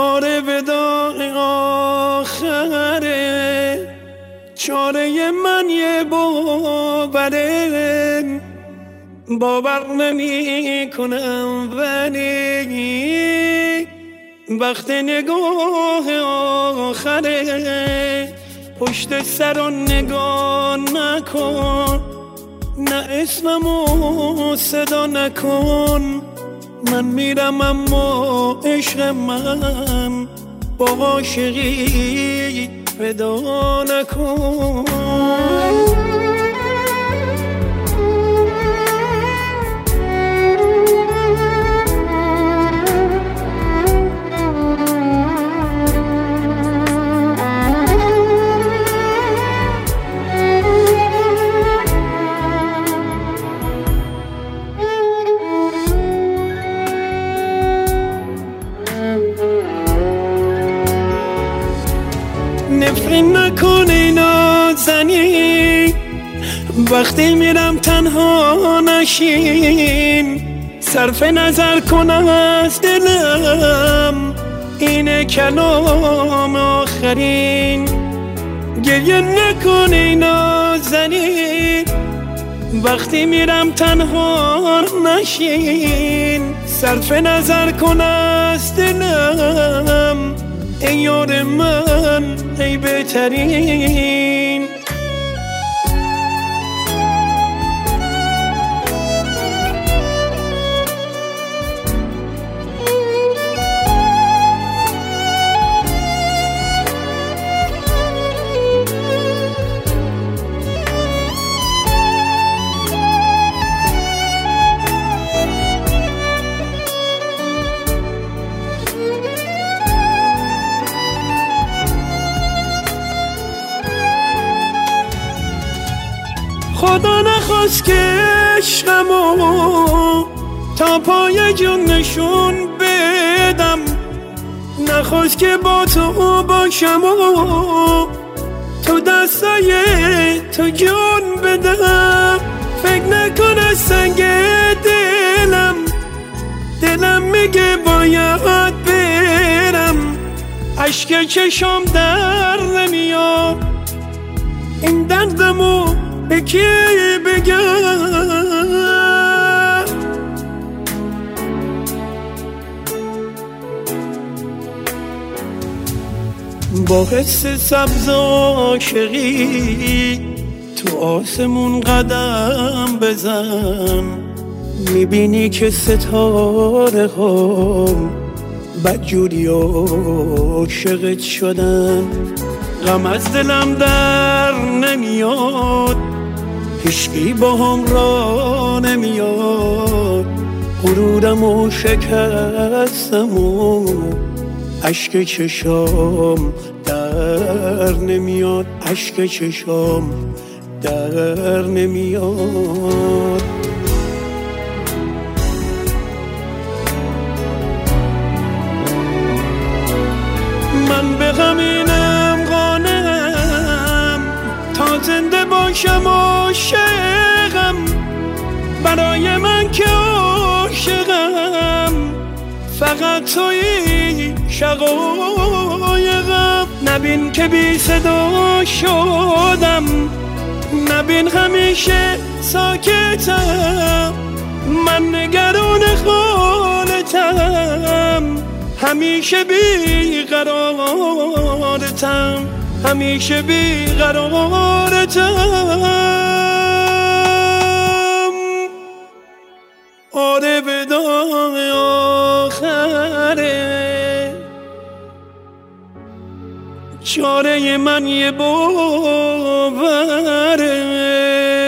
آره وداع آخره، چاره من یه باوره، باور نمی کنم ولی وقت نگاه آخره، پشت سر رو نگاه نکن، نه اسممو صدا نکن، من میرم اما عشق من با عاشقی ودا نکن. نفرین نکنی نازنی، وقتی میرم تنها نشین، صرف نظر کن از دلم، اینه کلام آخرین. گریه نکنی نازنی، وقتی میرم تنها نشین، صرف نظر کن از دلم، ای یار من ای بهترین. خدا نخواست که عشقمو تا پای جون نشون بدم، نخواست که با تو باشم و تو دستای تو جون بدم. فکر نکنه سنگ دلم میگه باید برم، اشک چشم در نمیاد، این دردمو به کی بگم؟ با حس سبز عاشقی تو آسمون قدم بزن، میبینی که ستاره ها بدجوری عاشقت شدن. غم از دلم در نمیاد، هیچکی با هم را نمیاد، غرورم و شکستم و اشک چشام در نمیاد، اشک چشام در نمیاد. من به غمینم قانم، تا زنده باشم عاشقم، برای من که عاشقم، فقط تویی شقایقم. نبین که بی صدا شدم، نبین همیشه ساکتم، من نگران حالتم، همیشه بی قرارتم، همیشه بی قرارتم. آره وداع آخره، چاره من یه باوره.